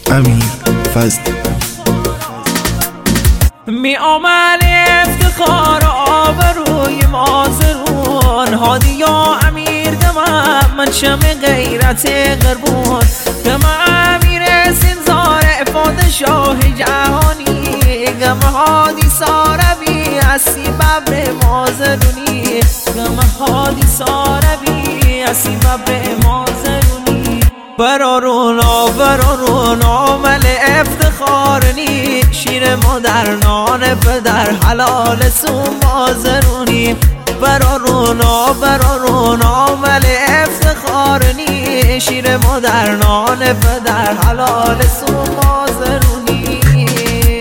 امیر فضل. می آمد افتخار آبروی مازرون، هادی یا امیر دمم من شم غیرت قربون، دم امیر سنزار افاد شاه جهانی، گم هادی ساربی اسی ببر مازرونی، گم هادی ساربی اسی ببر مازرونی. برارونا مل افتخارنی، شیر مادرنان پدر حلال سو مازرونی. برارونا مل افتخارنی، شیر مادرنان پدر حلال سو مازرونی.